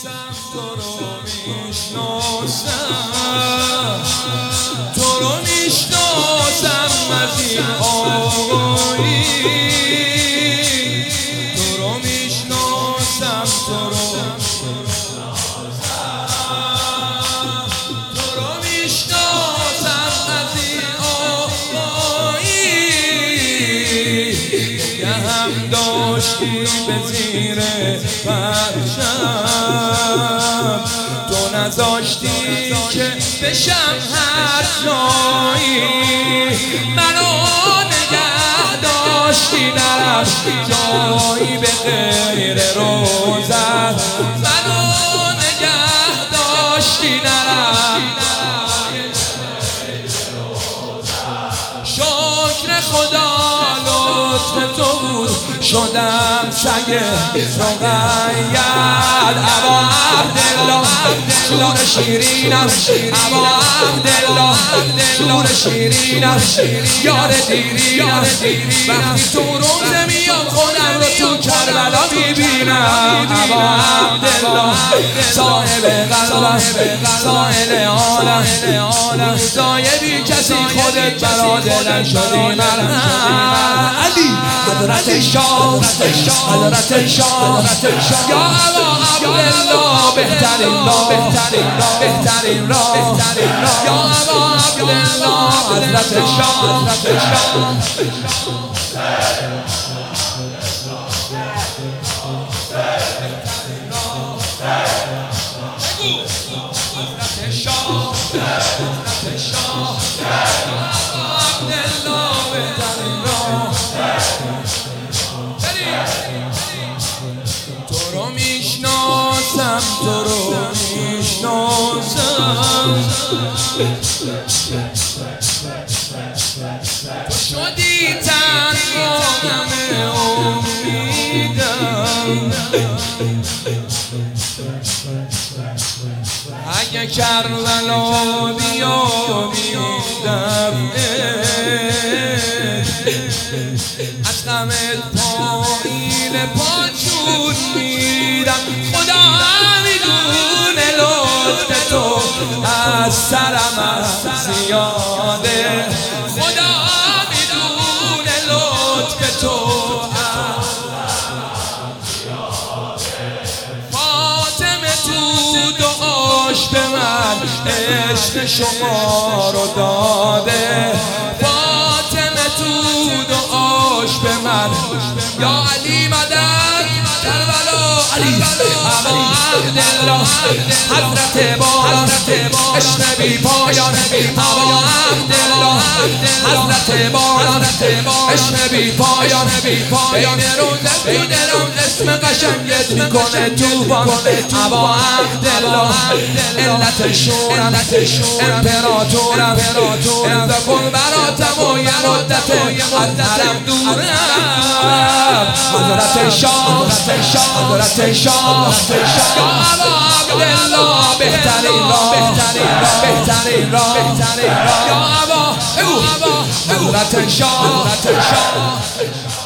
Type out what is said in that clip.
میشناسم تو رو میشناسم تو رو میشناسم از این آقایی تو رو میشناسم تو رو میشناسم از این آقایی که هم داشتی به زیر پرچم تو نذاشتی که بشم هر جایی منو نگه داشتی نرفتی جایی به غیر روزت منو نگه داشتی نرفتی شکر خدا لطف تو بود شدم سگ رقیت ابا عبدالله شور شیرینم ابا عبدالله شور شیرینم یار دیرینم وقتی تو روزه میام خودم رو تو کربلا میبینم ابا عبدالله صاحب قلبم سائل عالم روزای بی کسی خودت برا دلم شدی علی حضرت شاه حضرت شاه یا ابا عبدالله بهترین راه یا ابا عبدالله حضرت شاه تو رو میشناسم تو رو میشناسم تو شدی تنها همه امیدم اگه کربلا بیابی دفعه از غمت پایین پاچون میرم خدا میدونه لطف تو از سرم زیاده خدا میدونه لطف تو فاطمه تو دعاش به من عشق شما رو داده فاطمه تو دعاش به من یا علی مدد کربلا علی ابا عبدالله حضرت باران عشق بی پایان ابا عبدالله حضرت باران عشق بی پایان بین روزه تو دلم اسم قشنگت میکنه توفان ابا عبدالله علت شورم امپراتورم امضا کن براتم و یه مدت از حرم دورم حضرت شاه حضرت شاه یا ابا عبدالله بهترین راه یا ابا حضرت شاه